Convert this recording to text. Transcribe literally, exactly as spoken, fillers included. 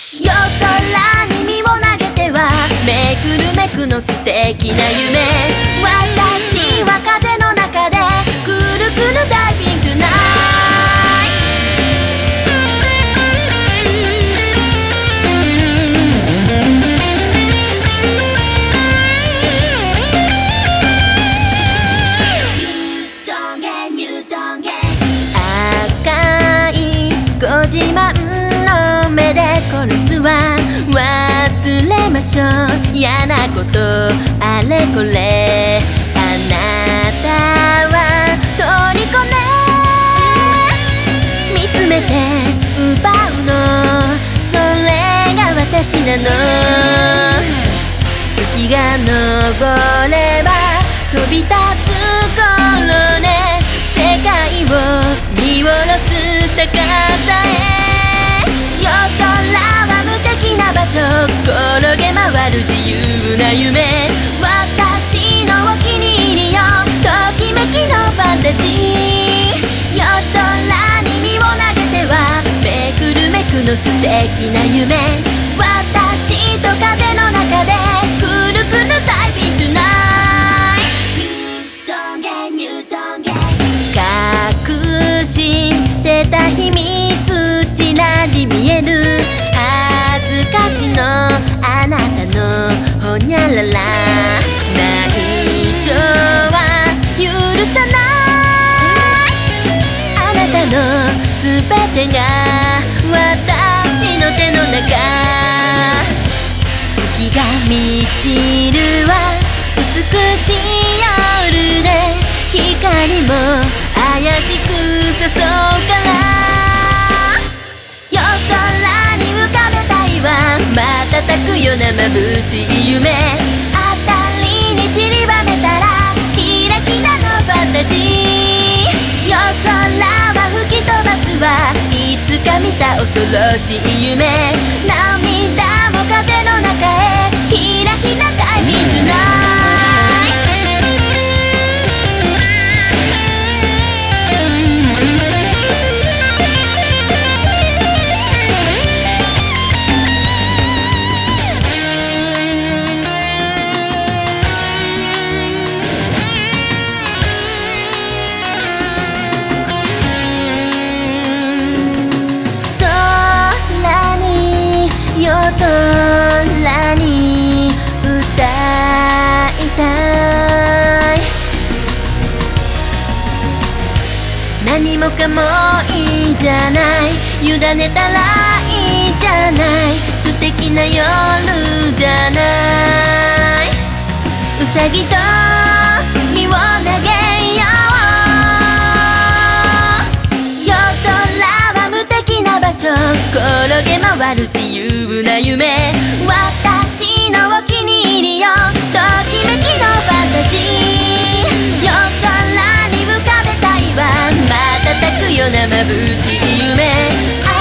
夜空に身を投げてはめくるめくの素敵な夢。私は風の中でくるくるダイビングトゥナイ赤いご自慢の目で殺すは忘れましょう嫌なことあれこれ。あなたは虜ね見つめて奪うのそれが私なの。月が昇れば飛び立つ頃ね世界を見下ろす高さへ。夜空は無敵な場所転げ回る自由な夢。私のお気に入りよときめきのファンタジー。夜空に身を投げてはめくるめくの素敵な夢。私と風の中でくるくるダイビングトゥナイ隠してた秘密ちらり見える恥ずかしのあなたのほにゃらら内緒は許さないあなたのすべてが私の手の中。月が満ちるは美しい夜で光も怪しく誘うから夜空に浮かべたいわ瞬くような眩しい夢。あたりに散りばめたらキラキラのファンタジー。夜空は吹き飛ばすわいつか見た恐ろしい夢。涙も風の中へひらひらダイビングトゥナイ空に歌いたい何もかもいいじゃない委ねたらいいじゃない素敵な夜じゃないうさぎと身を投げよう夜空は無敵な場所転げ回る自由な夢。私のお気に入りよときめきのファンタジー。夜空に浮かべたいわ瞬くような眩しい夢。